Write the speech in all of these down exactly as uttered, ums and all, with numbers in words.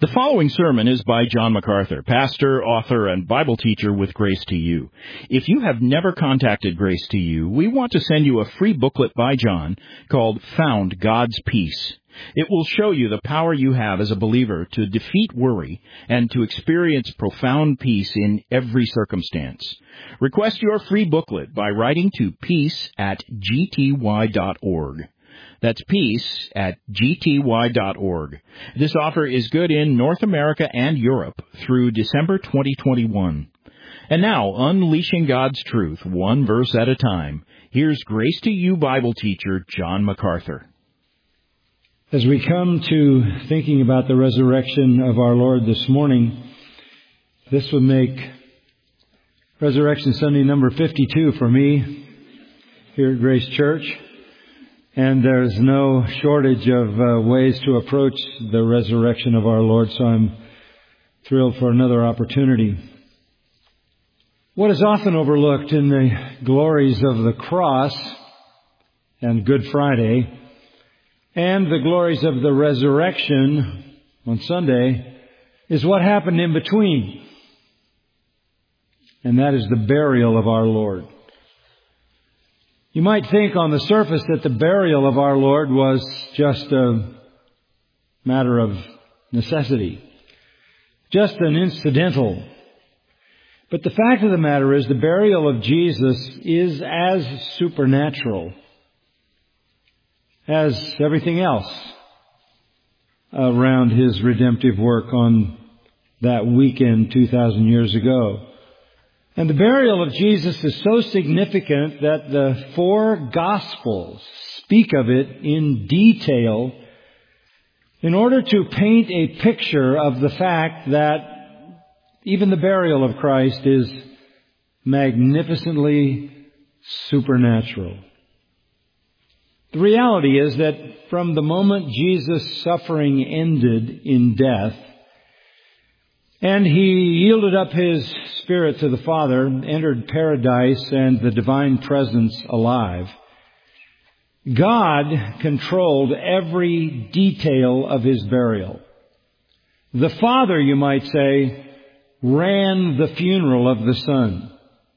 The following sermon is by John MacArthur, pastor, author, and Bible teacher with Grace to You. If you have never contacted Grace to You, we want to send you a free booklet by John called Found God's Peace. It will show you the power you have as a believer to defeat worry and to experience profound peace in every circumstance. Request your free booklet by writing to peace at g t y dot org. That's peace at g t y dot org. This offer is good in North America and Europe through December twenty twenty-one. And now, unleashing God's truth, one verse at a time, here's Grace to You Bible teacher John MacArthur. As we come to thinking about the resurrection of our Lord this morning, this would make Resurrection Sunday number fifty-two for me here at Grace Church. And there's no shortage of uh, ways to approach the resurrection of our Lord, so I'm thrilled for another opportunity. What is often overlooked in the glories of the cross and Good Friday and the glories of the resurrection on Sunday is what happened in between. And that is the burial of our Lord. You might think on the surface that the burial of our Lord was just a matter of necessity, just an incidental. But the fact of the matter is the burial of Jesus is as supernatural as everything else around His redemptive work on that weekend two thousand years ago. And the burial of Jesus is so significant that the four Gospels speak of it in detail in order to paint a picture of the fact that even the burial of Christ is magnificently supernatural. The reality is that from the moment Jesus' suffering ended in death, and He yielded up His Spirit to the Father, entered paradise and the divine presence alive, God controlled every detail of His burial. The Father, you might say, ran the funeral of the Son.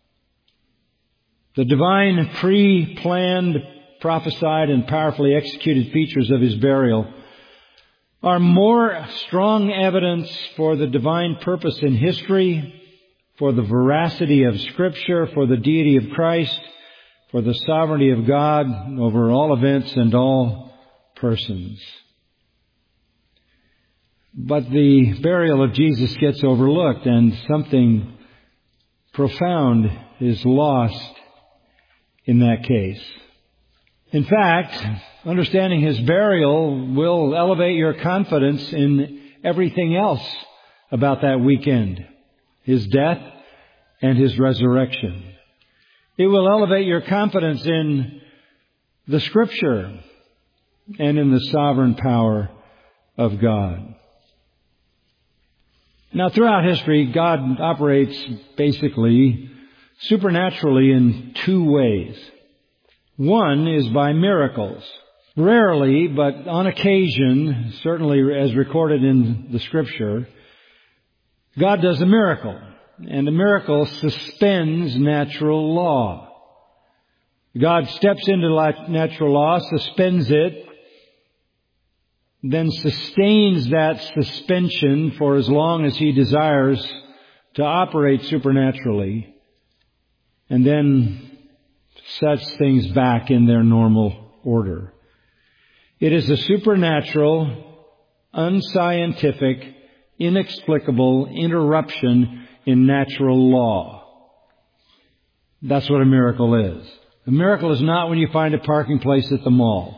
The divine, pre-planned, prophesied, and powerfully executed features of His burial are more strong evidence for the divine purpose in history, for the veracity of Scripture, for the deity of Christ, for the sovereignty of God over all events and all persons. But the burial of Jesus gets overlooked, and something profound is lost in that case. In fact, understanding His burial will elevate your confidence in everything else about that weekend, His death and His resurrection. It will elevate your confidence in the Scripture and in the sovereign power of God. Now, throughout history, God operates basically supernaturally in two ways. One is by miracles. Rarely, but on occasion, certainly as recorded in the Scripture, God does a miracle. And a miracle suspends natural law. God steps into natural law, suspends it, then sustains that suspension for as long as He desires to operate supernaturally, and then sets things back in their normal order. It is a supernatural, unscientific, inexplicable interruption in natural law. That's what a miracle is. A miracle is not when you find a parking place at the mall.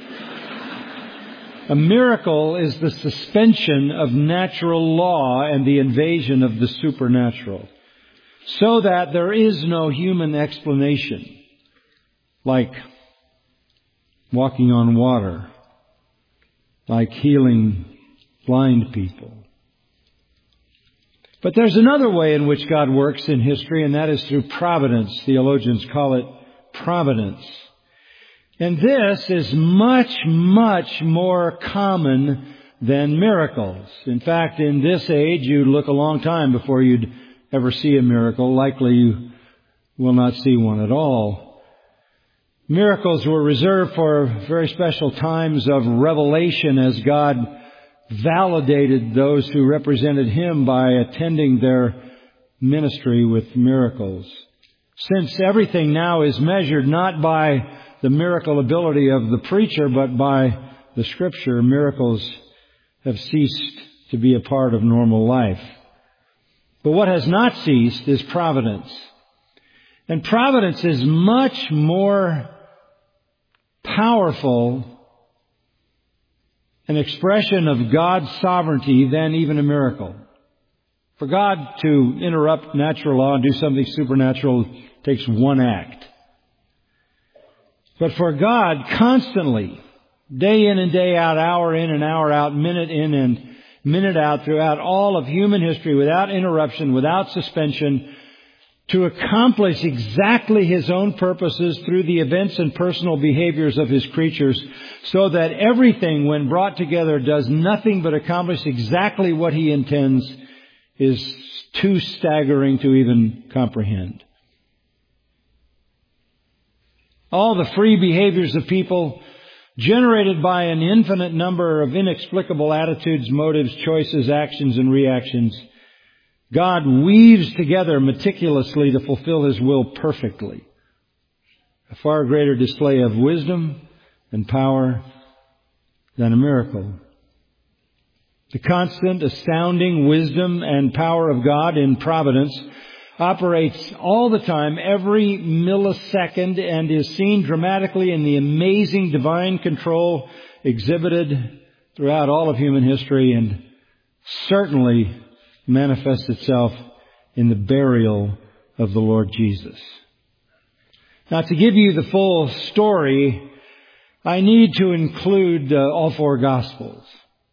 A miracle is the suspension of natural law and the invasion of the supernatural, so that there is no human explanation, like walking on water, like healing blind people. But there's another way in which God works in history, and that is through providence. Theologians call it providence. And this is much, much more common than miracles. In fact, in this age, you'd look a long time before you'd ever see a miracle. Likely you will not see one at all. Miracles were reserved for very special times of revelation as God validated those who represented Him by attending their ministry with miracles. Since everything now is measured not by the miracle ability of the preacher, but by the Scripture, miracles have ceased to be a part of normal life. But what has not ceased is providence. And providence is much more powerful an expression of God's sovereignty than even a miracle. For God to interrupt natural law and do something supernatural takes one act. But for God constantly, day in and day out, hour in and hour out, minute in and minute out, throughout all of human history, without interruption, without suspension, to accomplish exactly His own purposes through the events and personal behaviors of His creatures, so that everything, when brought together, does nothing but accomplish exactly what He intends, is too staggering to even comprehend. All the free behaviors of people, generated by an infinite number of inexplicable attitudes, motives, choices, actions, and reactions, God weaves together meticulously to fulfill His will perfectly. A far greater display of wisdom and power than a miracle. The constant, astounding wisdom and power of God in providence operates all the time, every millisecond, and is seen dramatically in the amazing divine control exhibited throughout all of human history, and certainly manifests itself in the burial of the Lord Jesus. Now, to give you the full story, I need to include uh, all four Gospels.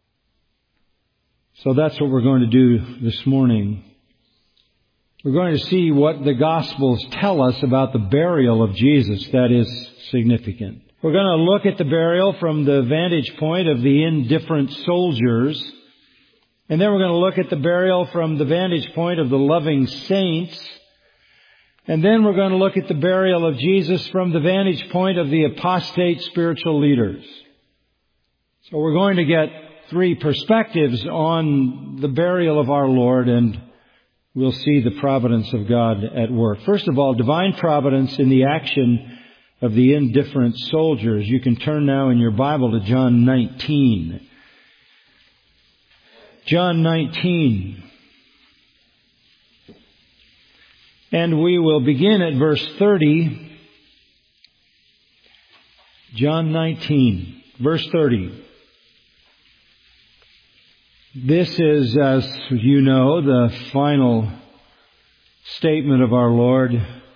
So that's what we're going to do this morning. We're going to see what the Gospels tell us about the burial of Jesus that is significant. We're going to look at the burial from the vantage point of the indifferent soldiers. And then we're going to look at the burial from the vantage point of the loving saints. And then we're going to look at the burial of Jesus from the vantage point of the apostate spiritual leaders. So we're going to get three perspectives on the burial of our Lord, and we'll see the providence of God at work. First of all, divine providence in the action of the indifferent soldiers. You can turn now in your Bible to John nineteen. John nineteen. And we will begin at verse thirty. John nineteen, verse thirty. This is, as you know, the final statement of our Lord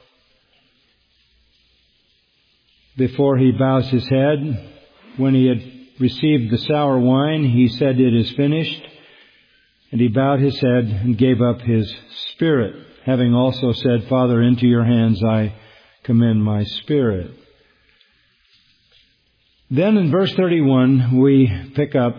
before He bows His head. When He had received the sour wine, He said, "It is finished." And He bowed His head and gave up His spirit, having also said, "Father, into your hands I commend my spirit." Then in verse thirty-one, we pick up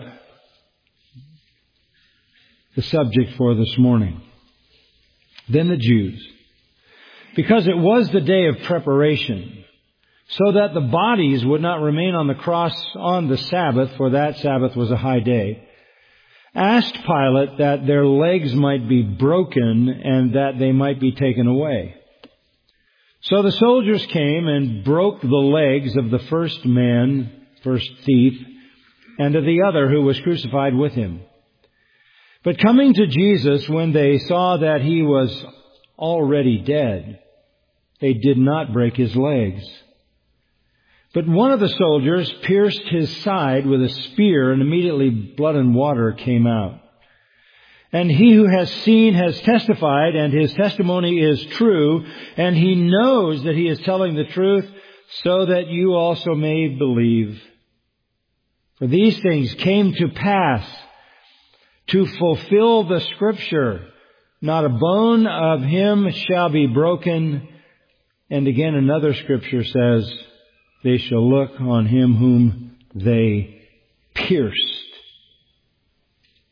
the subject for this morning. Then the Jews, because it was the day of preparation, so that the bodies would not remain on the cross on the Sabbath, for that Sabbath was a high day, asked Pilate that their legs might be broken and that they might be taken away. So the soldiers came and broke the legs of the first man, first thief, and of the other who was crucified with him. But coming to Jesus, when they saw that He was already dead, they did not break His legs. But one of the soldiers pierced His side with a spear, and immediately blood and water came out. And he who has seen has testified, and his testimony is true, and he knows that he is telling the truth, so that you also may believe. For these things came to pass to fulfill the Scripture. Not a bone of Him shall be broken. And again, another Scripture says, they shall look on Him whom they pierced.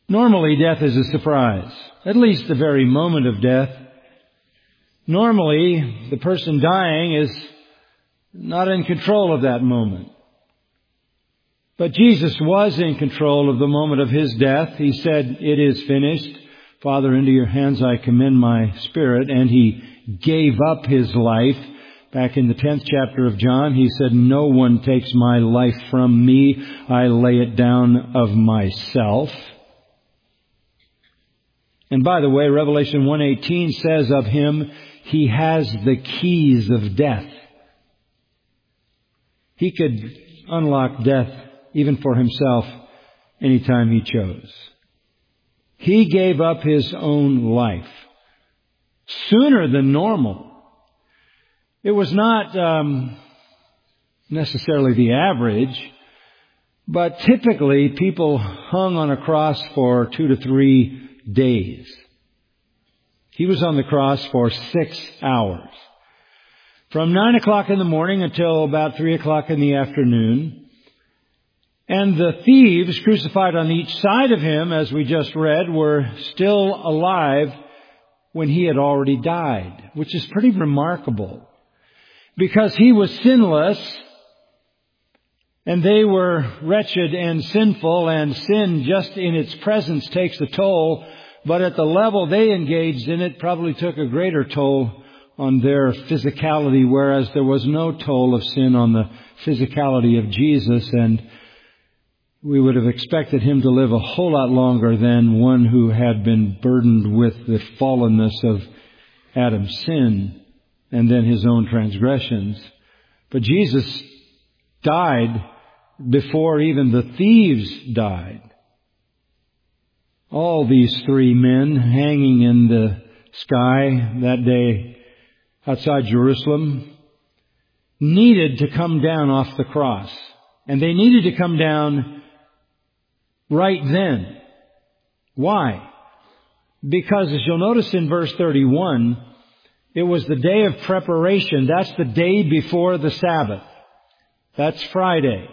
Normally, death is a surprise, at least the very moment of death. Normally, the person dying is not in control of that moment. But Jesus was in control of the moment of His death. He said, "It is finished. Father, into your hands I commend my spirit." And He gave up His life. Back in the tenth chapter of John, He said, "No one takes my life from me. I lay it down of myself." And by the way, Revelation one eighteen says of Him, He has the keys of death. He could unlock death even for Himself anytime He chose. He gave up His own life sooner than normal. It was not um, necessarily the average, but typically people hung on a cross for two to three days. He was on the cross for six hours. From nine o'clock in the morning until about three o'clock in the afternoon. And the thieves crucified on each side of Him, as we just read, were still alive when He had already died, which is pretty remarkable. Because He was sinless, and they were wretched and sinful, and sin just in its presence takes a toll, but at the level they engaged in, it probably took a greater toll on their physicality, whereas there was no toll of sin on the physicality of Jesus, and we would have expected Him to live a whole lot longer than one who had been burdened with the fallenness of Adam's sin and then his own transgressions. But Jesus died before even the thieves died. All these three men hanging in the sky that day outside Jerusalem needed to come down off the cross. And they needed to come down right then. Why? Because as you'll notice in verse thirty-one, it was the day of preparation. That's the day before the Sabbath. That's Friday.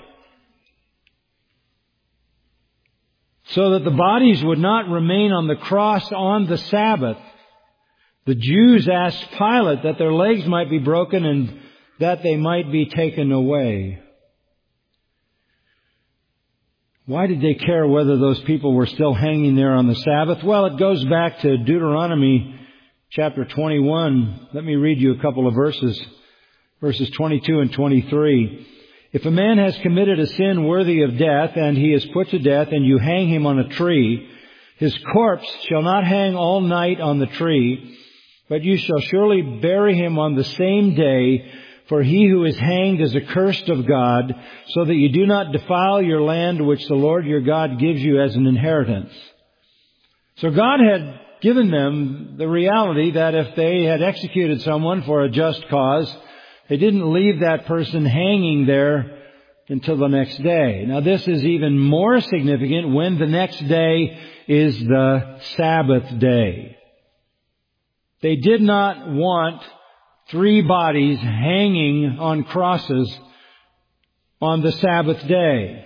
So that the bodies would not remain on the cross on the Sabbath, the Jews asked Pilate that their legs might be broken and that they might be taken away. Why did they care whether those people were still hanging there on the Sabbath? Well, it goes back to Deuteronomy chapter twenty-one. Let me read you a couple of verses. Verses twenty-two and twenty-three. If a man has committed a sin worthy of death, and he is put to death, and you hang him on a tree, his corpse shall not hang all night on the tree, but you shall surely bury him on the same day, for he who is hanged is accursed of God, so that you do not defile your land which the Lord your God gives you as an inheritance. So God had given them the reality that if they had executed someone for a just cause, they didn't leave that person hanging there until the next day. Now this is even more significant when the next day is the Sabbath day. They did not want three bodies hanging on crosses on the Sabbath day.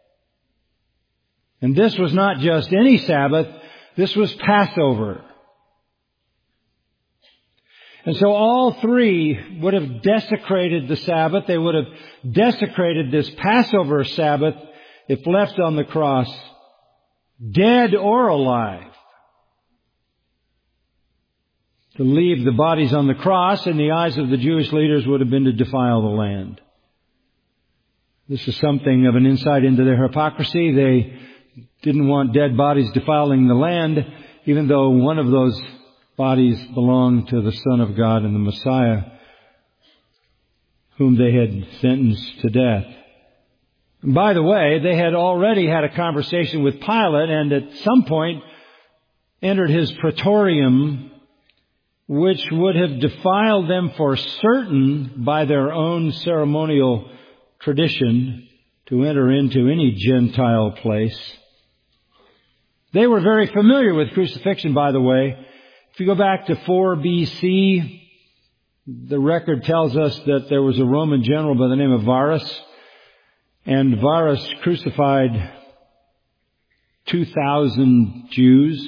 And this was not just any Sabbath, this was Passover. And so all three would have desecrated the Sabbath. They would have desecrated this Passover Sabbath if left on the cross, dead or alive. To leave the bodies on the cross in the eyes of the Jewish leaders would have been to defile the land. This is something of an insight into their hypocrisy. They didn't want dead bodies defiling the land, even though one of those bodies belonged to the Son of God and the Messiah, whom they had sentenced to death. And by the way, they had already had a conversation with Pilate and at some point entered his praetorium, which would have defiled them for certain by their own ceremonial tradition to enter into any Gentile place. They were very familiar with crucifixion, by the way. If you go back to four B C, the record tells us that there was a Roman general by the name of Varus, and Varus crucified two thousand Jews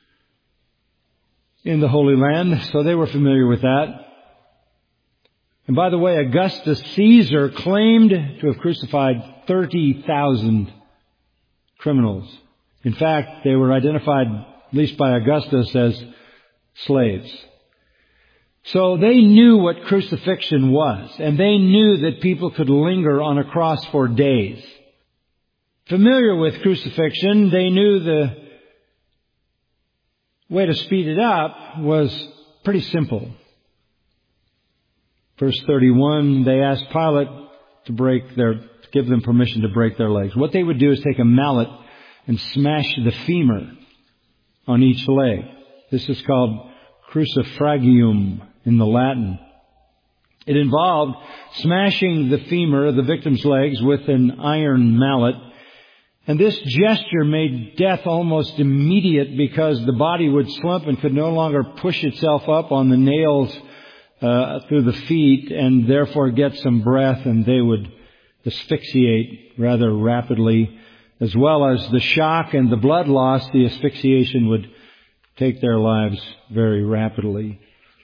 in the Holy Land, so they were familiar with that. And by the way, Augustus Caesar claimed to have crucified thirty thousand criminals. In fact, they were identified, at least by Augustus, as slaves. So they knew what crucifixion was, and they knew that people could linger on a cross for days. Familiar with crucifixion, they knew the way to speed it up was pretty simple. Verse thirty-one, they asked Pilate to break their, to give them permission to break their legs. What they would do is take a mallet and smash the femur on each leg. This is called crucifragium in the Latin. It involved smashing the femur of the victim's legs with an iron mallet. And this gesture made death almost immediate because the body would slump and could no longer push itself up on the nails uh, through the feet and therefore get some breath, and they would asphyxiate rather rapidly. As well as the shock and the blood loss, the asphyxiation would take their lives very rapidly.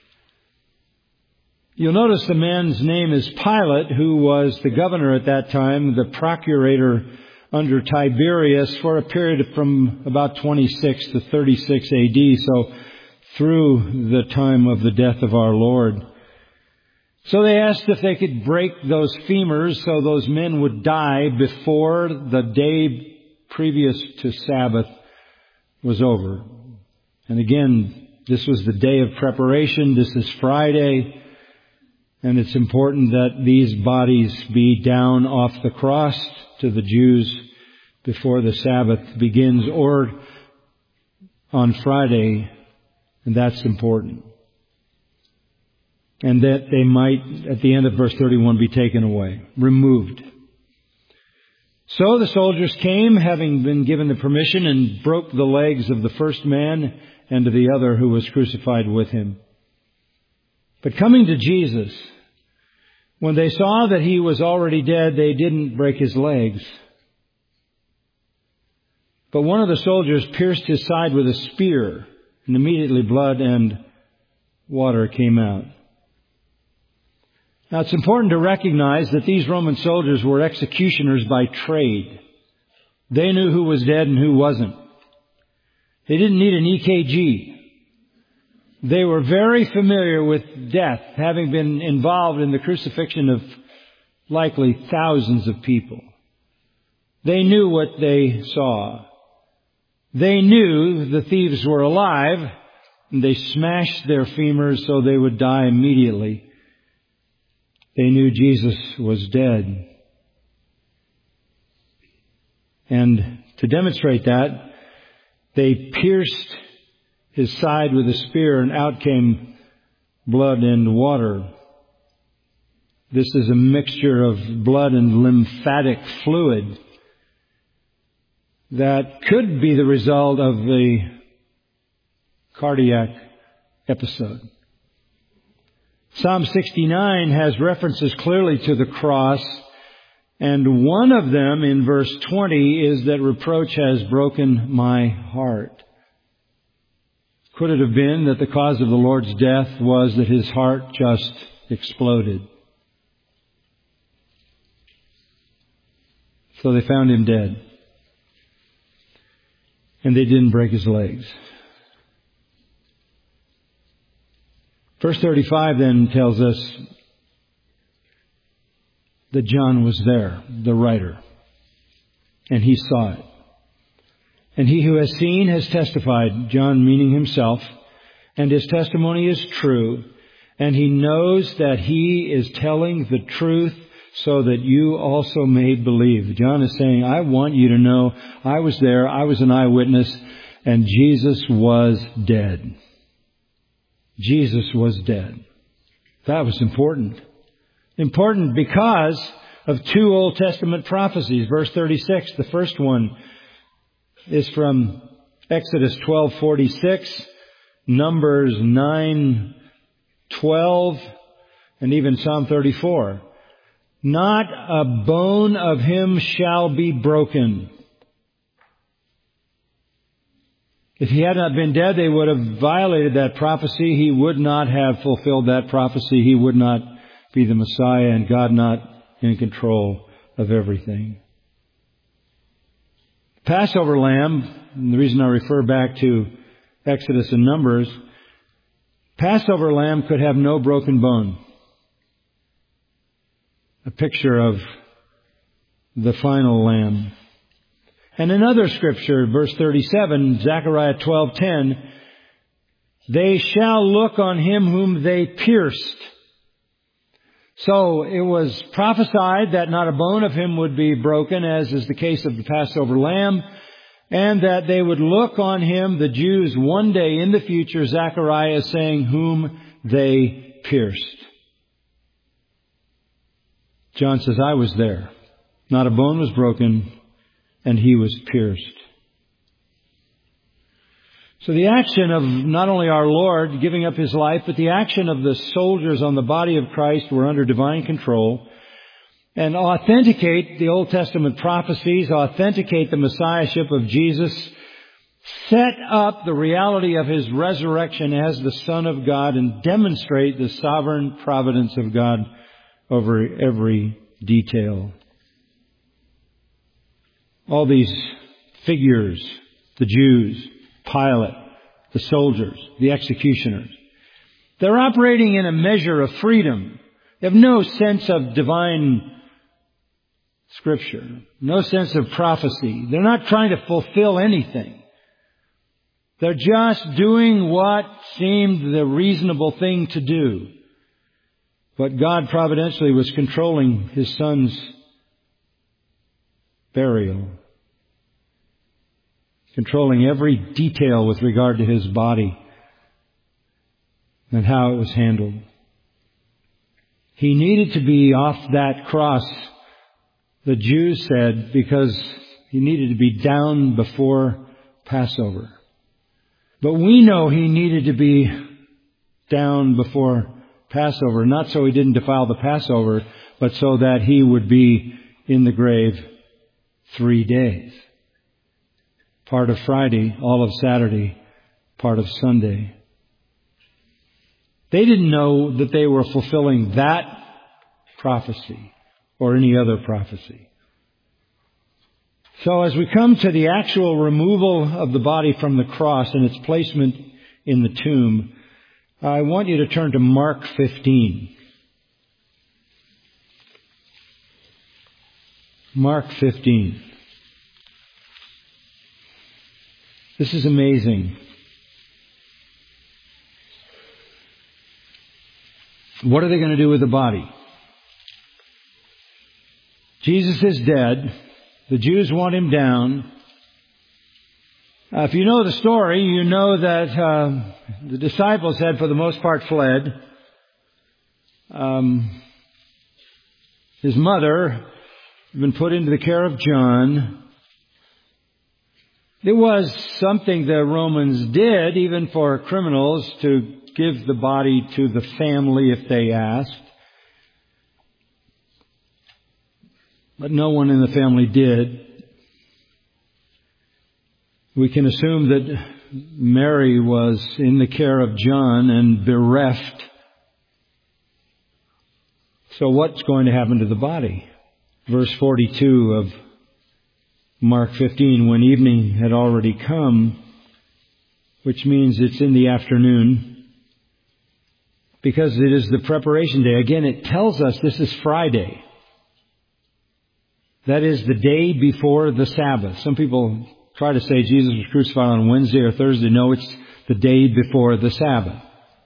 You'll notice the man's name is Pilate, who was the governor at that time, the procurator under Tiberius for a period from about twenty-six to thirty-six A D, so through the time of the death of our Lord. So they asked if they could break those femurs so those men would die before the day previous to Sabbath was over. And again, this was the day of preparation. This is Friday. And it's important that these bodies be down off the cross to the Jews before the Sabbath begins, or on Friday. And that's important. And that they might, at the end of verse thirty-one, be taken away, removed. So the soldiers came, having been given the permission, and broke the legs of the first man and of the other who was crucified with him. But coming to Jesus, when they saw that he was already dead, they didn't break his legs. But one of the soldiers pierced his side with a spear, and immediately blood and water came out. Now, it's important to recognize that these Roman soldiers were executioners by trade. They knew who was dead and who wasn't. They didn't need an E K G. They were very familiar with death, having been involved in the crucifixion of likely thousands of people. They knew what they saw. They knew the thieves were alive, and they smashed their femurs so they would die immediately. They knew Jesus was dead. And to demonstrate that, they pierced his side with a spear, and out came blood and water. This is a mixture of blood and lymphatic fluid that could be the result of a cardiac episode. Psalm sixty-nine has references clearly to the cross, and one of them in verse twenty is that reproach has broken my heart. Could it have been that the cause of the Lord's death was that his heart just exploded? So they found him dead. And they didn't break his legs. Verse thirty-five then tells us that John was there, the writer, and he saw it. And he who has seen has testified, John meaning himself, and his testimony is true, and he knows that he is telling the truth so that you also may believe. John is saying, I want you to know I was there, I was an eyewitness, and Jesus was dead. Jesus was dead. That was important. Important because of two Old Testament prophecies. Verse thirty-six, the first one is from Exodus twelve forty-six, Numbers nine twelve, and even Psalm thirty-four. Not a bone of him shall be broken. If he had not been dead, they would have violated that prophecy. He would not have fulfilled that prophecy. He would not be the Messiah, and God not in control of everything. Passover lamb, and the reason I refer back to Exodus and Numbers, Passover lamb could have no broken bone. A picture of the final lamb. And another scripture, verse thirty-seven, Zechariah twelve ten, they shall look on him whom they pierced. So it was prophesied that not a bone of him would be broken, as is the case of the Passover lamb, and that they would look on him, the Jews, one day in the future, Zechariah is saying, whom they pierced. John says, I was there. Not a bone was broken, and he was pierced. So the action of not only our Lord giving up his life, but the action of the soldiers on the body of Christ were under divine control and authenticate the Old Testament prophecies, authenticate the Messiahship of Jesus, set up the reality of his resurrection as the Son of God, and demonstrate the sovereign providence of God over every detail. All these figures, the Jews, Pilate, the soldiers, the executioners, they're operating in a measure of freedom. They have no sense of divine Scripture, no sense of prophecy. They're not trying to fulfill anything. They're just doing what seemed the reasonable thing to do. But God providentially was controlling his Son's burial, controlling every detail with regard to his body and how it was handled. He needed to be off that cross, the Jews said, because he needed to be down before Passover. But we know he needed to be down before Passover, not so he didn't defile the Passover, but so that he would be in the grave three days. Part of Friday, all of Saturday, part of Sunday. They didn't know that they were fulfilling that prophecy or any other prophecy. So as we come to the actual removal of the body from the cross and its placement in the tomb, I want you to turn to Mark fifteen. Mark fifteen. This is amazing. What are they going to do with the body? Jesus is dead. The Jews want him down. Uh, if you know the story, you know that uh, the disciples had, for the most part, fled. Um, his mother had been put into the care of John. It was something the Romans did, even for criminals, to give the body to the family if they asked. But no one in the family did. We can assume that Mary was in the care of John and bereft. So what's going to happen to the body? Verse forty-two of Mark fifteen, when evening had already come, which means it's in the afternoon, because it is the preparation day. Again, it tells us this is Friday. That is the day before the Sabbath. Some people try to say Jesus was crucified on Wednesday or Thursday. No, it's the day before the Sabbath.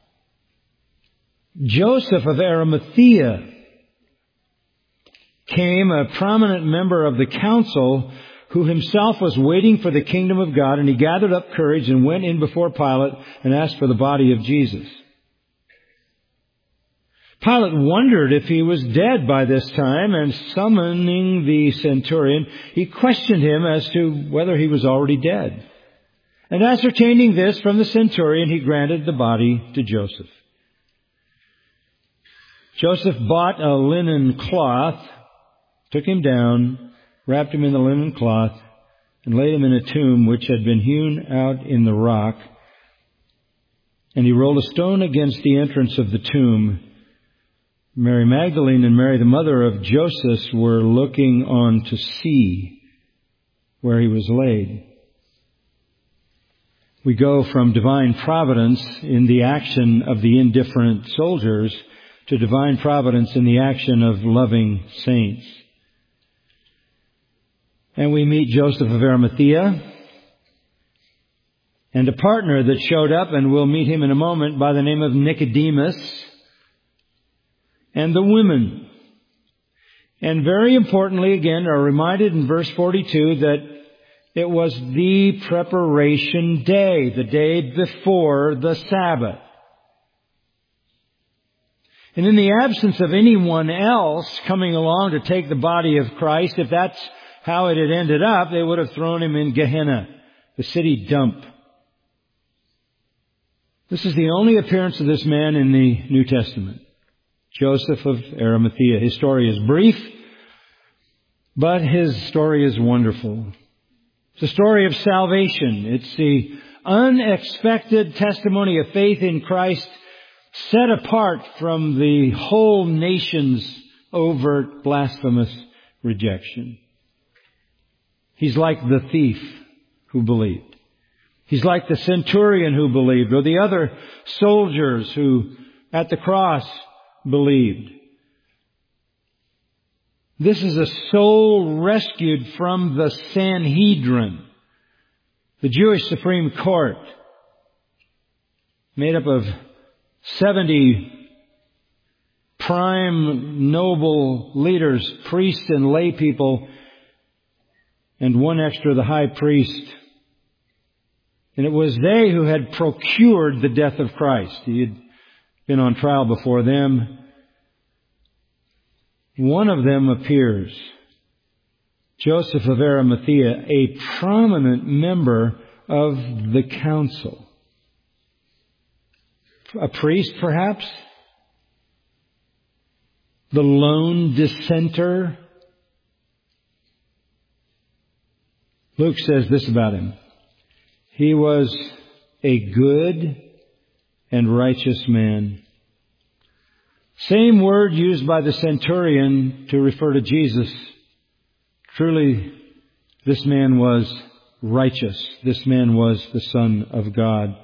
Joseph of Arimathea came, a prominent member of the council, who himself was waiting for the kingdom of God, and he gathered up courage and went in before Pilate and asked for the body of Jesus. Pilate wondered if he was dead by this time, and summoning the centurion, he questioned him as to whether he was already dead. And ascertaining this from the centurion, he granted the body to Joseph. Joseph bought a linen cloth, took him down, wrapped him in the linen cloth, and laid him in a tomb which had been hewn out in the rock. And he rolled a stone against the entrance of the tomb. Mary Magdalene and Mary, the mother of Joseph, were looking on to see where he was laid. We go from divine providence in the action of the indifferent soldiers to divine providence in the action of loving saints. And we meet Joseph of Arimathea and a partner that showed up, and we'll meet him in a moment, by the name of Nicodemus, and the women. And very importantly, again, are reminded in verse forty-two that it was the preparation day, the day before the Sabbath. And in the absence of anyone else coming along to take the body of Christ, if that's how it had ended up, they would have thrown him in Gehenna, the city dump. This is the only appearance of this man in the New Testament, Joseph of Arimathea. His story is brief, but his story is wonderful. It's a story of salvation. It's the unexpected testimony of faith in Christ, set apart from the whole nation's overt, blasphemous rejection. He's like the thief who believed. He's like the centurion who believed, or the other soldiers who at the cross believed. This is a soul rescued from the Sanhedrin, the Jewish Supreme Court, made up of seventy prime noble leaders, priests and lay people, and one extra, the high priest. And it was they who had procured the death of Christ. He had been on trial before them. One of them appears, Joseph of Arimathea, a prominent member of the council. A priest, perhaps? The lone dissenter? Luke says this about him. He was a good and righteous man. Same word used by the centurion to refer to Jesus. Truly, this man was righteous. This man was the Son of God.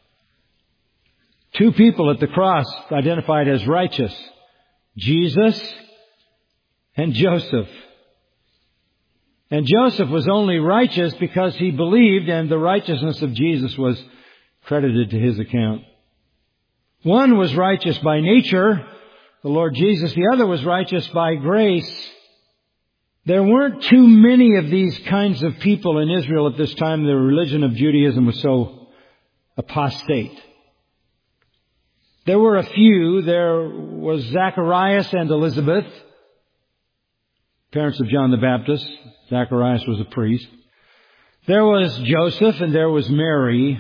Two people at the cross identified as righteous. Jesus and Joseph. And Joseph was only righteous because he believed, and the righteousness of Jesus was credited to his account. One was righteous by nature, the Lord Jesus. The other was righteous by grace. There weren't too many of these kinds of people in Israel at this time. The religion of Judaism was so apostate. There were a few. There was Zacharias and Elizabeth, parents of John the Baptist. Zacharias was a priest. There was Joseph and there was Mary.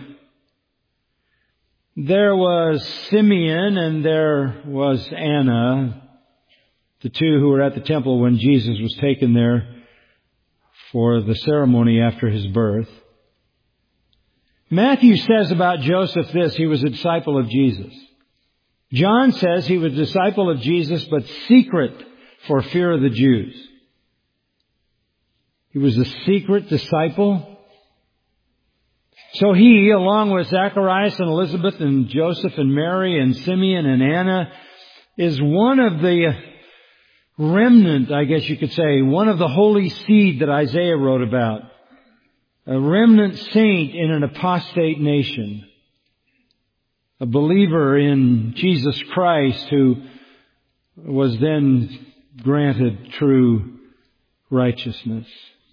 There was Simeon and there was Anna, the two who were at the temple when Jesus was taken there for the ceremony after his birth. Matthew says about Joseph this: he was a disciple of Jesus. John says he was a disciple of Jesus, but secret for fear of the Jews. He was a secret disciple. So he, along with Zacharias and Elizabeth and Joseph and Mary and Simeon and Anna, is one of the remnant, I guess you could say, one of the holy seed that Isaiah wrote about. A remnant saint in an apostate nation. A believer in Jesus Christ who was then granted true righteousness.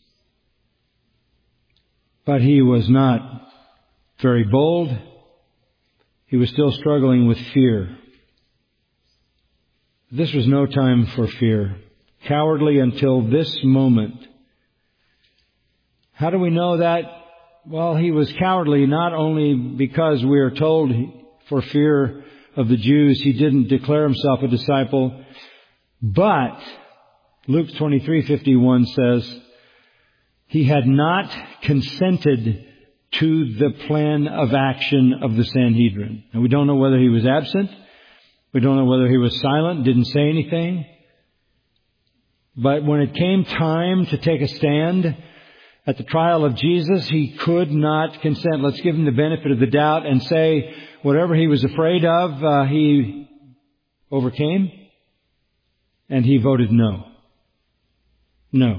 But he was not very bold. He was still struggling with fear. This was no time for fear. Cowardly until this moment. How do we know that? Well, he was cowardly not only because we are told for fear of the Jews he didn't declare himself a disciple, but Luke twenty-three fifty-one says He had not consented to the plan of action of the Sanhedrin. And we don't know whether he was absent. We don't know whether he was silent, didn't say anything. But when it came time to take a stand at the trial of Jesus, he could not consent. Let's give him the benefit of the doubt and say whatever he was afraid of, uh, he overcame, and he voted no. No.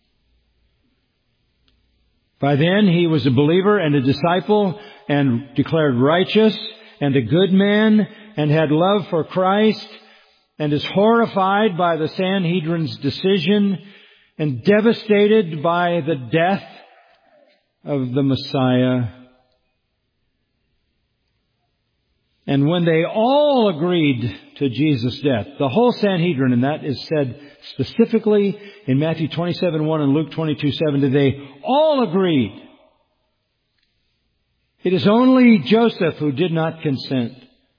By then, he was a believer and a disciple and declared righteous and a good man and had love for Christ and is horrified by the Sanhedrin's decision and devastated by the death of the Messiah. And when they all agreed to Jesus' death, the whole Sanhedrin, and that is said specifically in Matthew twenty-seven one and Luke twenty-two seven, they all agreed. It is only Joseph who did not consent.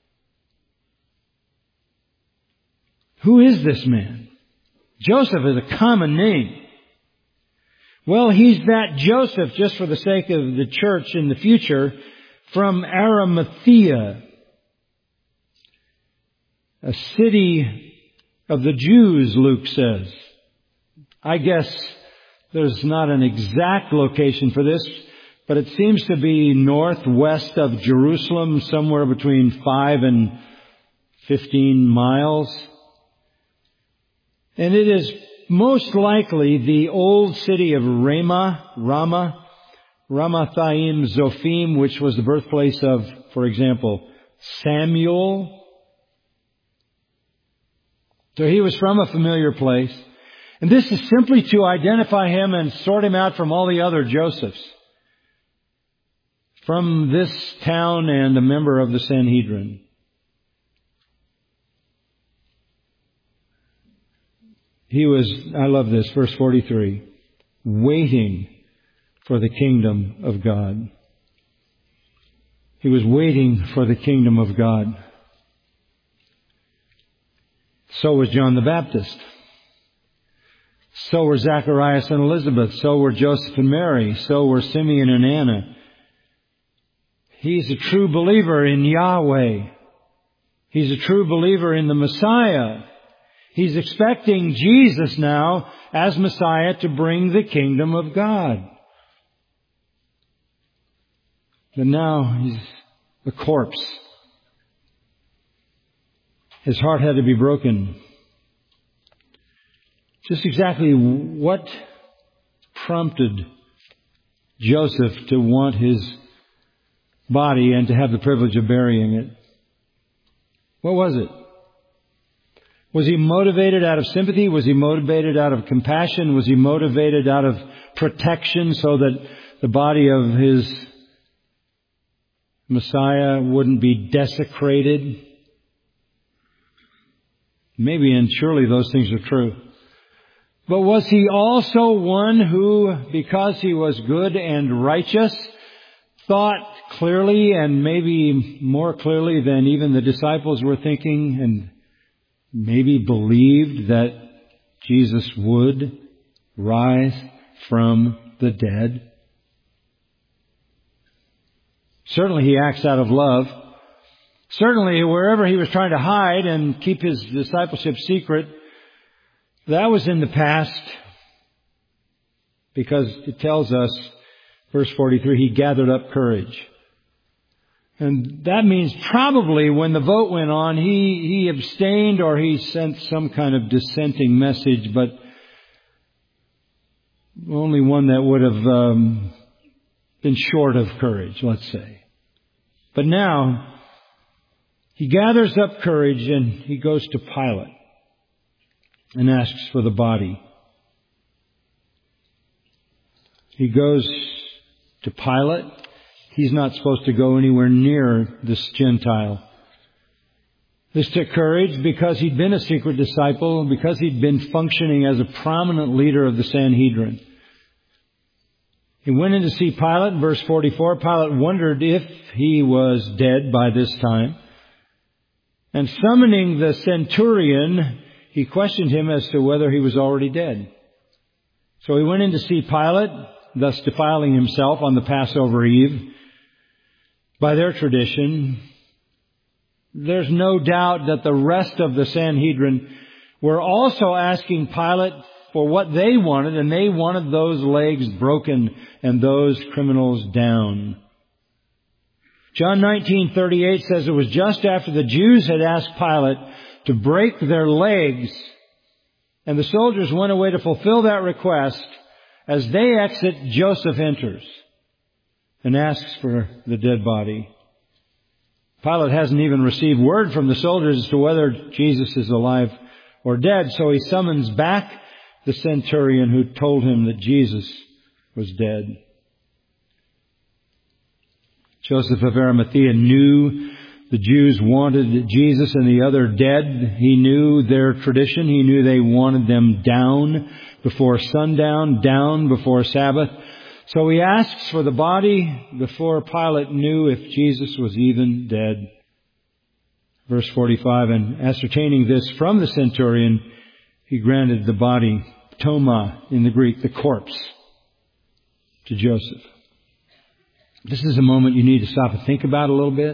Who is this man? Joseph is a common name. Well, he's that Joseph, just for the sake of the church in the future, from Arimathea, a city of the Jews, Luke says. I guess there's not an exact location for this, but it seems to be northwest of Jerusalem, somewhere between five and fifteen miles. And it is most likely the old city of Ramah, Ramah, Ramathaim Zophim, which was the birthplace of, for example, Samuel. So he was from a familiar place. And this is simply to identify him and sort him out from all the other Josephs. From this town and a member of the Sanhedrin. He was, I love this, verse forty-three, waiting for the kingdom of God. He was waiting for the kingdom of God. So was John the Baptist. So were Zacharias and Elizabeth. So were Joseph and Mary. So were Simeon and Anna. He's a true believer in Yahweh. He's a true believer in the Messiah. He's expecting Jesus now as Messiah to bring the kingdom of God. But now he's a corpse. His heart had to be broken. Just exactly what prompted Joseph to want his body and to have the privilege of burying it? What was it? Was he motivated out of sympathy? Was he motivated out of compassion? Was he motivated out of protection so that the body of his Messiah wouldn't be desecrated? Maybe and surely those things are true. But was he also one who, because he was good and righteous, thought clearly and maybe more clearly than even the disciples were thinking, and maybe believed that Jesus would rise from the dead? Certainly he acts out of love. Certainly wherever he was trying to hide and keep his discipleship secret, that was in the past, because it tells us, verse forty-three, he gathered up courage. And that means probably when the vote went on, he, he abstained or he sent some kind of dissenting message, but only one that would have um, been short of courage, let's say. But now, he gathers up courage and he goes to Pilate and asks for the body. He goes to Pilate. He's not supposed to go anywhere near this Gentile. This took courage because he'd been a secret disciple, because he'd been functioning as a prominent leader of the Sanhedrin. He went in to see Pilate, verse forty-four. Pilate wondered if he was dead by this time. And summoning the centurion, he questioned him as to whether he was already dead. So he went in to see Pilate, thus defiling himself on the Passover Eve. By their tradition, there's no doubt that the rest of the Sanhedrin were also asking Pilate for what they wanted, and they wanted those legs broken and those criminals down. John nineteen thirty-eight says it was just after the Jews had asked Pilate to break their legs, and the soldiers went away to fulfill that request. As they exit, Joseph enters and asks for the dead body. Pilate hasn't even received word from the soldiers as to whether Jesus is alive or dead, so he summons back the centurion who told him that Jesus was dead. Joseph of Arimathea knew the Jews wanted Jesus and the other dead. He knew their tradition. He knew they wanted them down before sundown, down before Sabbath. So he asks for the body before Pilate knew if Jesus was even dead. Verse forty-five, and ascertaining this from the centurion, he granted the body, toma in the Greek, the corpse, to Joseph. This is a moment you need to stop and think about a little bit.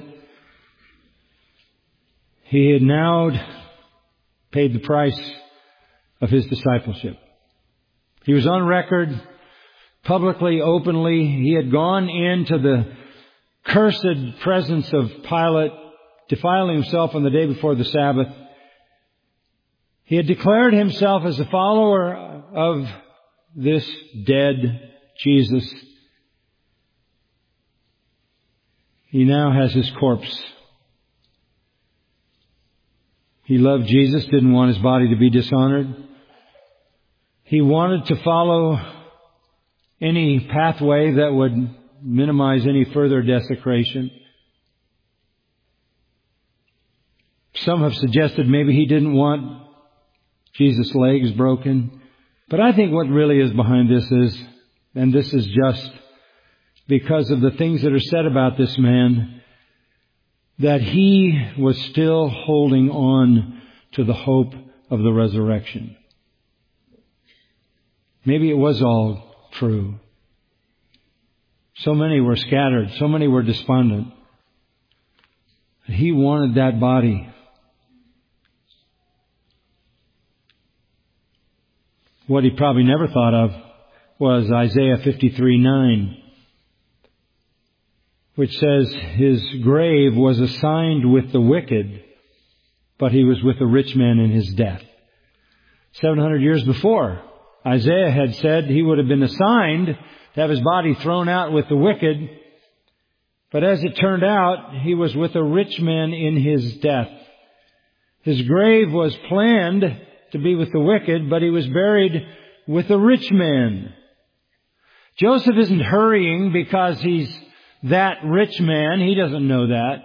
He had now paid the price of his discipleship. He was on record, publicly, openly. He had gone into the cursed presence of Pilate, defiling himself on the day before the Sabbath. He had declared himself as a follower of this dead Jesus. He now has his corpse. He loved Jesus, didn't want his body to be dishonored. He wanted to follow any pathway that would minimize any further desecration. Some have suggested maybe he didn't want Jesus' legs broken. But I think what really is behind this is, and this is just because of the things that are said about this man, that he was still holding on to the hope of the resurrection. Maybe it was all true. So many were scattered. So many were despondent. He wanted that body. What he probably never thought of was Isaiah fifty-three nine, which says his grave was assigned with the wicked, but he was with a rich man in his death. seven hundred years before, Isaiah had said he would have been assigned to have his body thrown out with the wicked, but as it turned out, he was with a rich man in his death. His grave was planned to be with the wicked, but he was buried with a rich man. Joseph isn't hurrying because he's that rich man. He doesn't know that.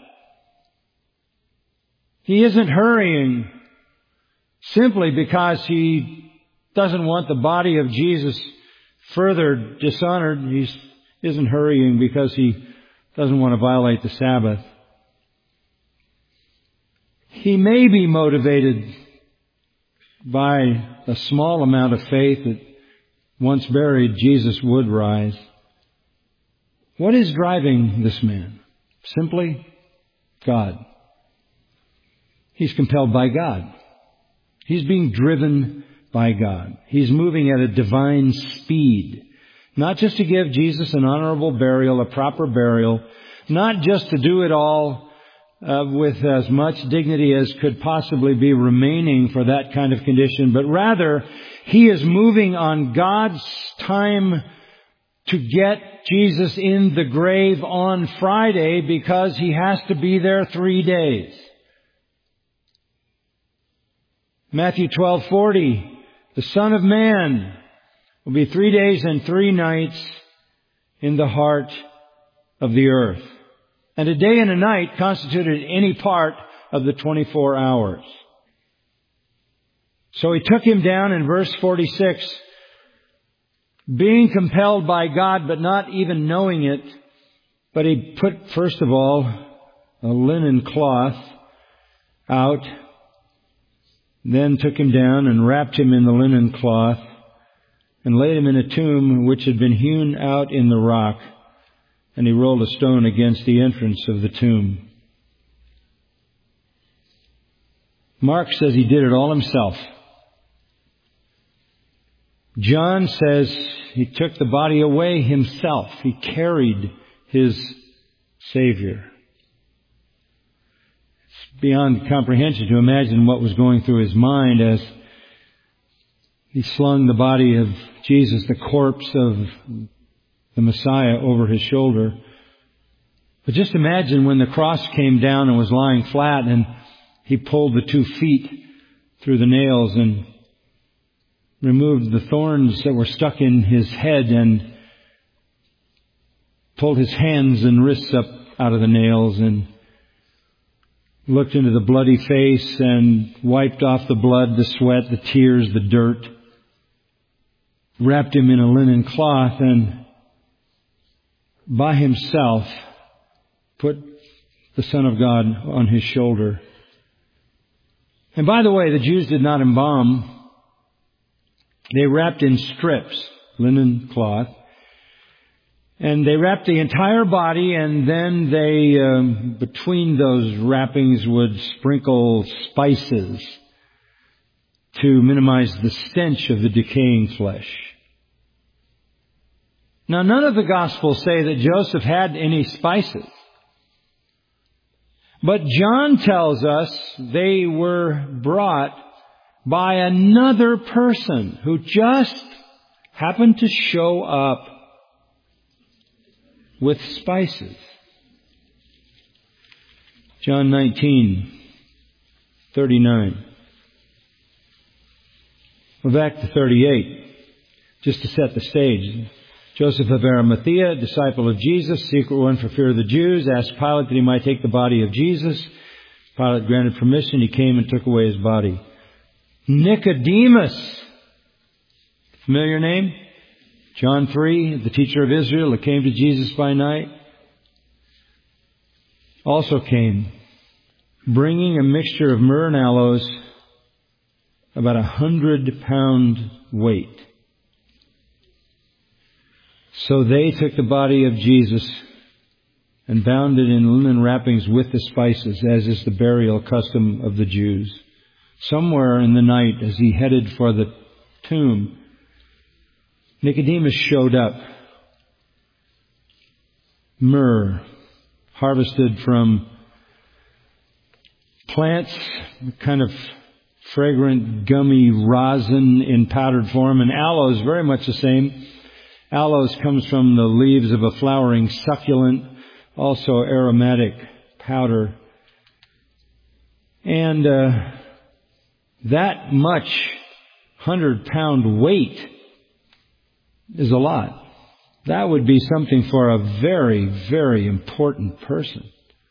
He isn't hurrying simply because he doesn't want the body of Jesus further dishonored. He isn't hurrying because he doesn't want to violate the Sabbath. He may be motivated by a small amount of faith that once buried, Jesus would rise. What is driving this man? Simply God. He's compelled by God. He's being driven by God. He's moving at a divine speed. Not just to give Jesus an honorable burial, a proper burial. Not just to do it all uh, with as much dignity as could possibly be remaining for that kind of condition. But rather, he is moving on God's time to get Jesus in the grave on Friday because he has to be there three days. Matthew twelve forty, the Son of Man will be three days and three nights in the heart of the earth. And a day and a night constituted any part of the twenty-four hours. So he took him down in verse forty-six, being compelled by God, but not even knowing it. But he put, first of all, a linen cloth out, then took him down and wrapped him in the linen cloth, and laid him in a tomb which had been hewn out in the rock, and he rolled a stone against the entrance of the tomb. Mark says he did it all himself. John says he took the body away himself. He carried his Savior. It's beyond comprehension to imagine what was going through his mind as he slung the body of Jesus, the corpse of the Messiah, over his shoulder. But just imagine when the cross came down and was lying flat and he pulled the two feet through the nails and removed the thorns that were stuck in his head and pulled his hands and wrists up out of the nails and looked into the bloody face and wiped off the blood, the sweat, the tears, the dirt, wrapped him in a linen cloth, and by himself put the Son of God on his shoulder. And by the way, the Jews did not embalm. They wrapped in strips, linen cloth, and they wrapped the entire body, and then they, um, between those wrappings, would sprinkle spices to minimize the stench of the decaying flesh. Now, none of the Gospels say that Joseph had any spices. But John tells us they were brought by another person who just happened to show up with spices. John nineteen thirty-nine. We're back to thirty-eight, just to set the stage. Joseph of Arimathea, disciple of Jesus, secret one for fear of the Jews, asked Pilate that he might take the body of Jesus. Pilate granted permission. He came and took away his body. Nicodemus, familiar name? John three, the teacher of Israel, who came to Jesus by night, also came, bringing a mixture of myrrh and aloes, about a hundred pound weight. So they took the body of Jesus and bound it in linen wrappings with the spices, as is the burial custom of the Jews. Somewhere in the night, as he headed for the tomb, Nicodemus showed up. Myrrh, harvested from plants, kind of fragrant, gummy rosin in powdered form, and aloes, very much the same. Aloes comes from the leaves of a flowering succulent, also aromatic powder. And uh, that much hundred pound weight is a lot. That would be something for a very, very important person.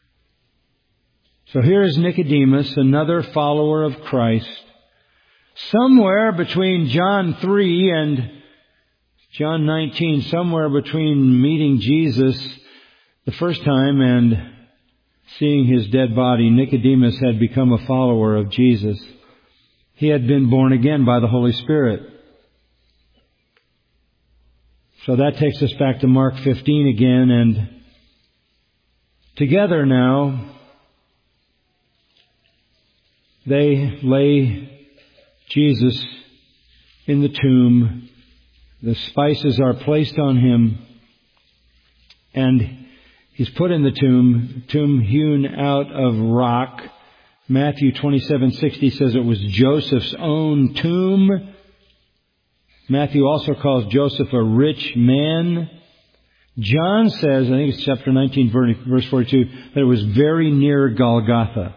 So here is Nicodemus, another follower of Christ, somewhere between John three and John nineteen, somewhere between meeting Jesus the first time and seeing his dead body. Nicodemus had become a follower of Jesus. He had been born again by the Holy Spirit. So that takes us back to Mark fifteen again, and together now they lay Jesus in the tomb. The spices are placed on him, and he's put in the tomb, tomb hewn out of rock. Matthew twenty-seven sixty says it was Joseph's own tomb. Matthew also calls Joseph a rich man. John says, I think it's chapter nineteen, verse forty-two, that it was very near Golgotha.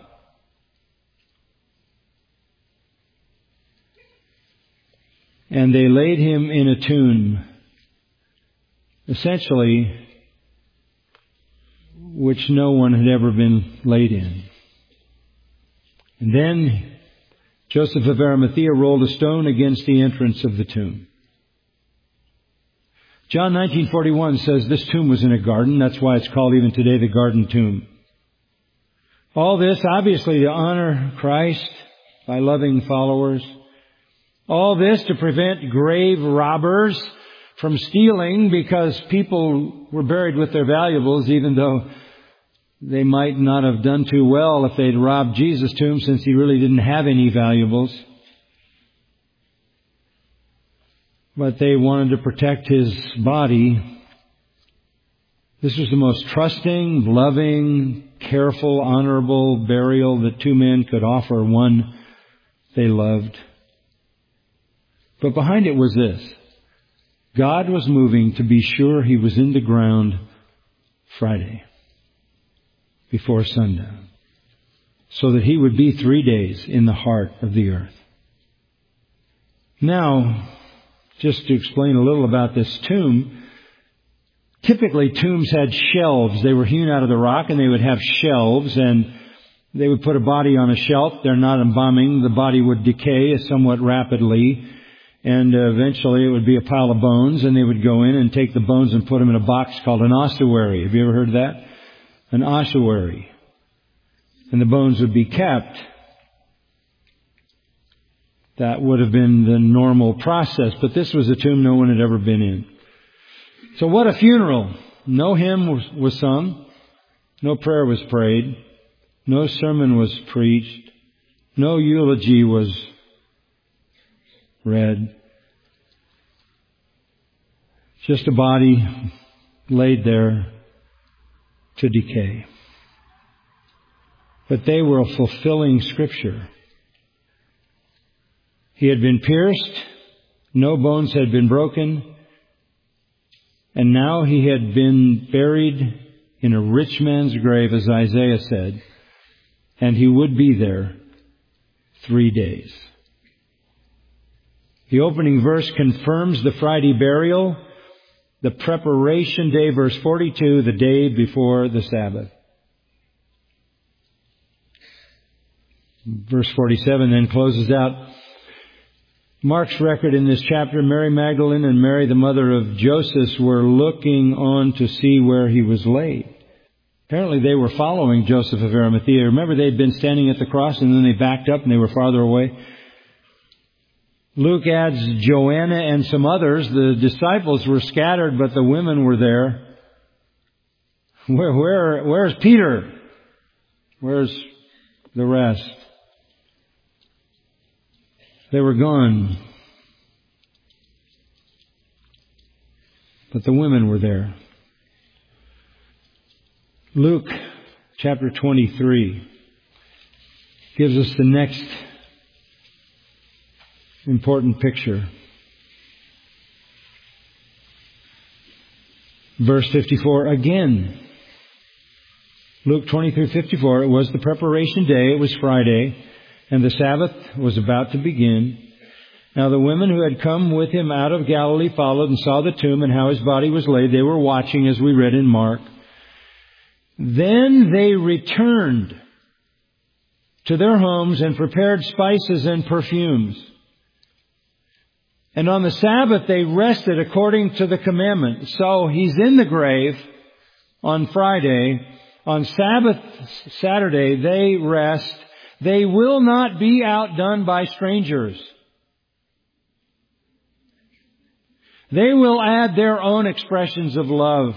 And they laid him in a tomb, essentially, which no one had ever been laid in. And then Joseph of Arimathea rolled a stone against the entrance of the tomb. John nineteen forty-one says this tomb was in a garden. That's why it's called even today the Garden Tomb. All this, obviously, to honor Christ by loving followers. All this to prevent grave robbers from stealing, because people were buried with their valuables, even though they might not have done too well if they'd robbed Jesus' tomb, since he really didn't have any valuables. But they wanted to protect his body. This was the most trusting, loving, careful, honorable burial that two men could offer one they loved. But behind it was this. God was moving to be sure he was in the ground Friday before sundown, so that he would be three days in the heart of the earth. Now, just to explain a little about this tomb, typically tombs had shelves. They were hewn out of the rock, and they would have shelves, and they would put a body on a shelf. They're not embalming. The body would decay somewhat rapidly, and uh, eventually it would be a pile of bones, and they would go in and take the bones and put them in a box called an ossuary. Have you ever heard of that? An ossuary. And the bones would be kept. That would have been the normal process, but this was a tomb no one had ever been in. So what a funeral. No hymn was, was sung. No prayer was prayed. No sermon was preached. No eulogy was read. Just a body laid there to decay. But they were fulfilling Scripture. He had been pierced. No bones had been broken. And now he had been buried in a rich man's grave, as Isaiah said. And he would be there three days. The opening verse confirms the Friday burial. The preparation day, verse forty-two, the day before the Sabbath. Verse forty-seven then closes out Mark's record in this chapter. Mary Magdalene and Mary, the mother of Joseph, were looking on to see where he was laid. Apparently they were following Joseph of Arimathea. Remember, they'd been standing at the cross and then they backed up and they were farther away. Luke adds Joanna and some others. The disciples were scattered, but the women were there. Where, where, where's Peter? Where's the rest? They were gone. But the women were there. Luke chapter twenty-three gives us the next important picture. Verse fifty-four again. Luke twenty-three fifty-four. It was the preparation day. It was Friday. And the Sabbath was about to begin. Now the women who had come with him out of Galilee followed and saw the tomb and how his body was laid. They were watching, as we read in Mark. Then they returned to their homes and prepared spices and perfumes. And on the Sabbath they rested according to the commandment. So he's in the grave on Friday. On Sabbath, Saturday, they rest. They will not be outdone by strangers. They will add their own expressions of love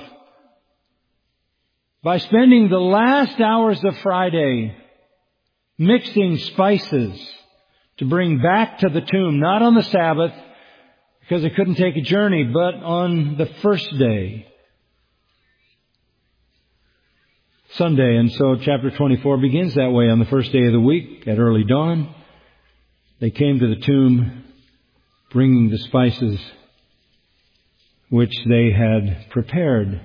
by spending the last hours of Friday mixing spices to bring back to the tomb, not on the Sabbath, because they couldn't take a journey, but on the first day, Sunday. And so chapter twenty-four begins that way. On the first day of the week, at early dawn, they came to the tomb bringing the spices which they had prepared.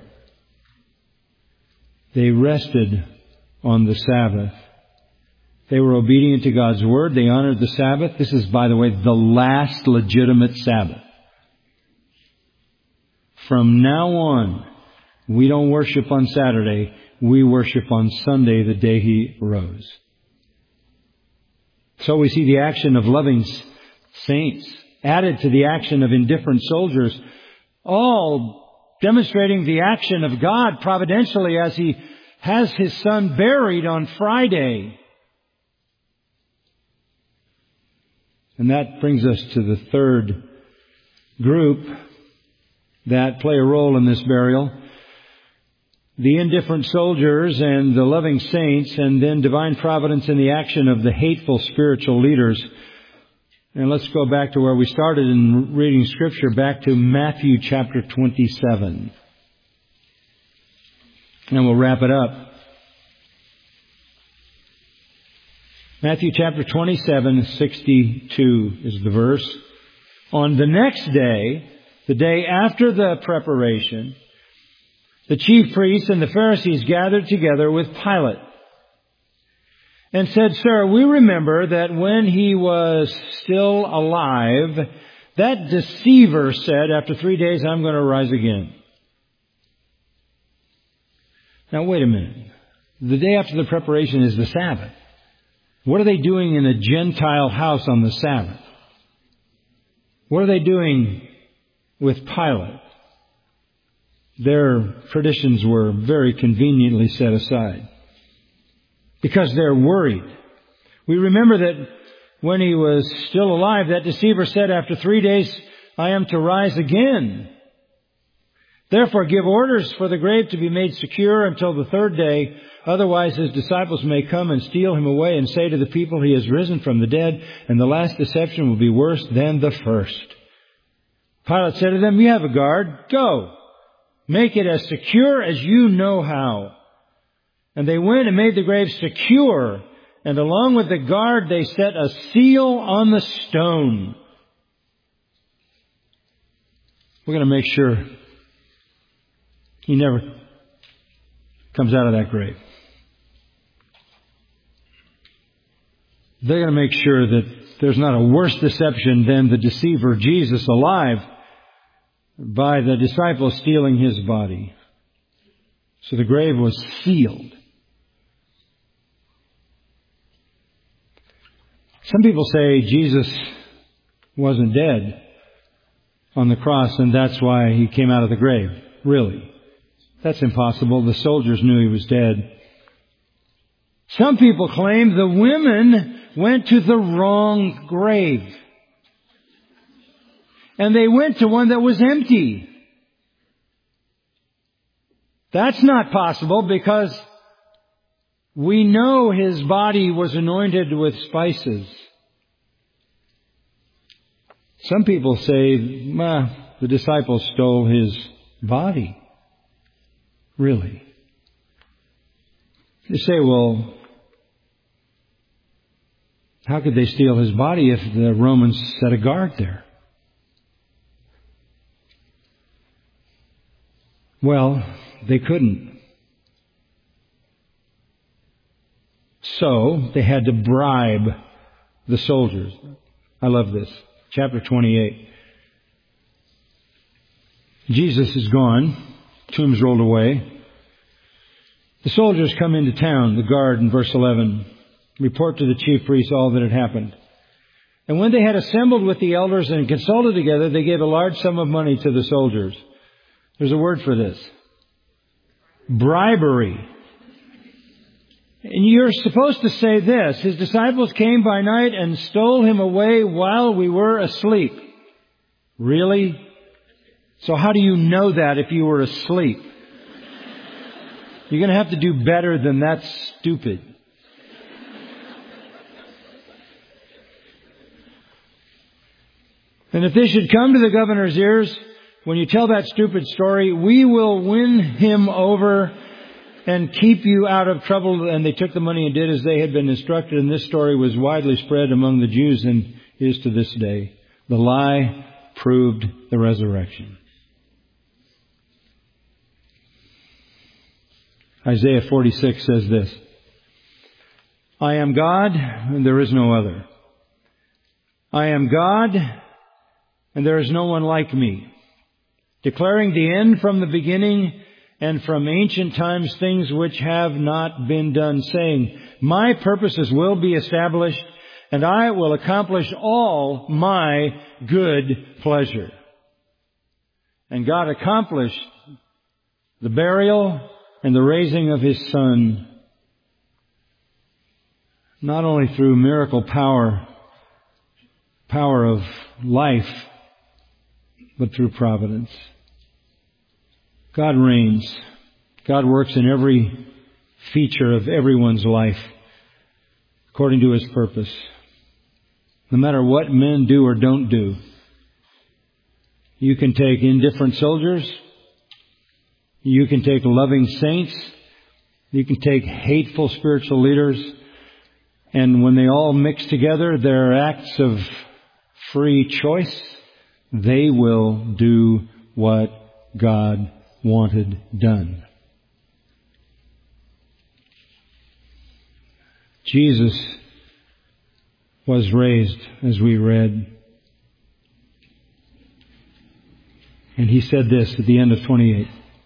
They rested on the Sabbath. They were obedient to God's Word. They honored the Sabbath. This is, by the way, the last legitimate Sabbath. From now on, we don't worship on Saturday. We worship on Sunday, the day He rose. So we see the action of loving saints added to the action of indifferent soldiers, all demonstrating the action of God providentially as He has His Son buried on Friday. And that brings us to the third group that play a role in this burial. The indifferent soldiers and the loving saints, and then divine providence in the action of the hateful spiritual leaders. And let's go back to where we started in reading Scripture, back to Matthew chapter twenty-seven. And we'll wrap it up. Matthew chapter twenty-seven, sixty-two is the verse. On the next day, the day after the preparation, the chief priests and the Pharisees gathered together with Pilate and said, Sir, we remember that when he was still alive, that deceiver said, after three days I'm going to rise again. Now wait a minute. The day after the preparation is the Sabbath. What are they doing in a Gentile house on the Sabbath? What are they doing with Pilate? Their traditions were very conveniently set aside because they're worried. We remember that when he was still alive, that deceiver said, after three days, I am to rise again. Therefore, give orders for the grave to be made secure until the third day. Otherwise, his disciples may come and steal him away and say to the people, he has risen from the dead, and the last deception will be worse than the first. Pilate said to them, you have a guard. Go. Make it as secure as you know how. And they went and made the grave secure. And along with the guard, they set a seal on the stone. We're going to make sure he never comes out of that grave. They're going to make sure that there's not a worse deception than the deceiver, Jesus, alive, by the disciples stealing his body. So the grave was sealed. Some people say Jesus wasn't dead on the cross and that's why he came out of the grave. Really? That's impossible. The soldiers knew he was dead. Some people claim the women went to the wrong grave. And they went to one that was empty. That's not possible because we know his body was anointed with spices. Some people say, well, the disciples stole his body. Really? You say, well, how could they steal his body if the Romans set a guard there? Well, they couldn't. So they had to bribe the soldiers. I love this. Chapter twenty-eight. Jesus is gone. Tomb's rolled away. The soldiers come into town, the guard in verse eleven, report to the chief priests all that had happened. And when they had assembled with the elders and consulted together, they gave a large sum of money to the soldiers. There's a word for this. Bribery. And you're supposed to say this. His disciples came by night and stole him away while we were asleep. Really? So how do you know that if you were asleep? You're going to have to do better than that stupid. And if this should come to the governor's ears, when you tell that stupid story, we will win him over and keep you out of trouble. And they took the money and did as they had been instructed. And this story was widely spread among the Jews and is to this day. The lie proved the resurrection. Isaiah forty-six says this. I am God and there is no other. I am God and there is no one like me. Declaring the end from the beginning and from ancient times things which have not been done, saying, my purposes will be established and I will accomplish all my good pleasure. And God accomplished the burial and the raising of His Son, not only through miracle power, power of life, but through providence. God reigns. God works in every feature of everyone's life according to His purpose. No matter what men do or don't do, you can take indifferent soldiers, you can take loving saints, you can take hateful spiritual leaders, and when they all mix together, their acts of free choice, they will do what God wanted done. Jesus was raised, as we read. And He said this at the end of twenty-eight.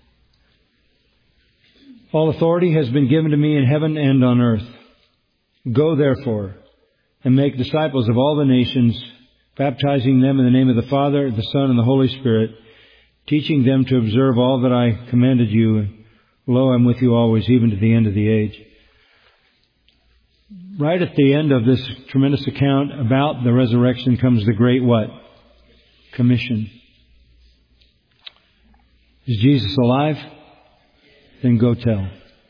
All authority has been given to me in heaven and on earth. Go therefore and make disciples of all the nations, baptizing them in the name of the Father, the Son, and the Holy Spirit, teaching them to observe all that I commanded you. Lo, I'm with you always, even to the end of the age. Right at the end of this tremendous account about the resurrection comes the great what? Commission. Is Jesus alive? Then go tell.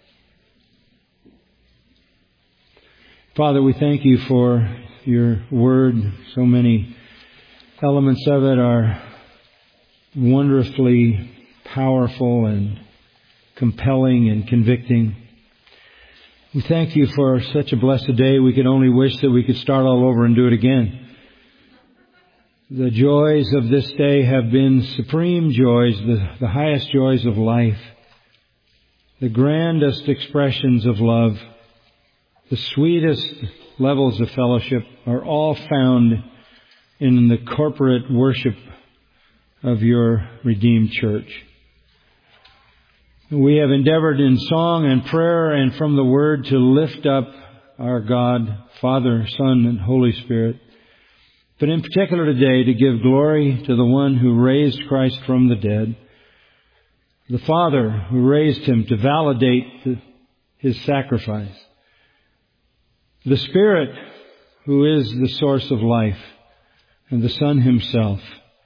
Father, we thank you for your word. So many elements of it are wonderfully powerful and compelling and convicting. We thank you for such a blessed day. We could only wish that we could start all over and do it again. The joys of this day have been supreme joys, the, the highest joys of life, the grandest expressions of love, the sweetest levels of fellowship are all found in the corporate worship of your redeemed church. We have endeavored in song and prayer and from the Word to lift up our God, Father, Son, and Holy Spirit. But in particular today, to give glory to the one who raised Christ from the dead, the Father who raised Him to validate the, His sacrifice, the Spirit who is the source of life, and the Son Himself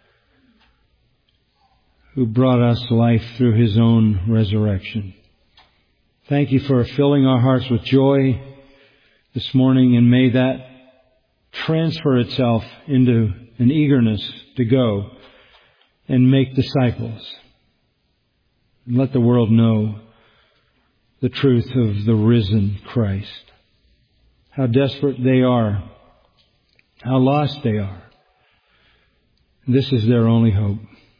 who brought us life through His own resurrection. Thank you for filling our hearts with joy this morning, and may that transfer itself into an eagerness to go and make disciples. And let the world know the truth of the risen Christ. How desperate they are. How lost they are. This is their only hope.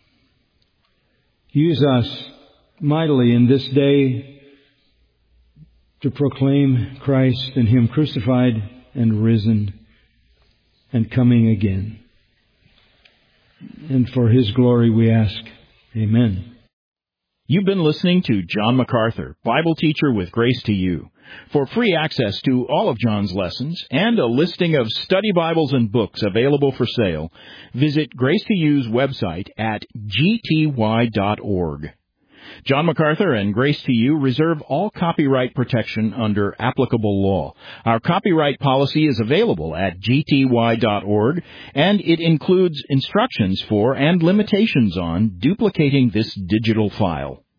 Use us mightily in this day to proclaim Christ and Him crucified and risen and coming again. And for His glory we ask, Amen. You've been listening to John MacArthur, Bible teacher with Grace to You. For free access to all of John's lessons and a listing of study Bibles and books available for sale, visit Grace to You's website at g t y dot org. John MacArthur and Grace to You reserve all copyright protection under applicable law. Our copyright policy is available at g t y dot org, and it includes instructions for and limitations on duplicating this digital file.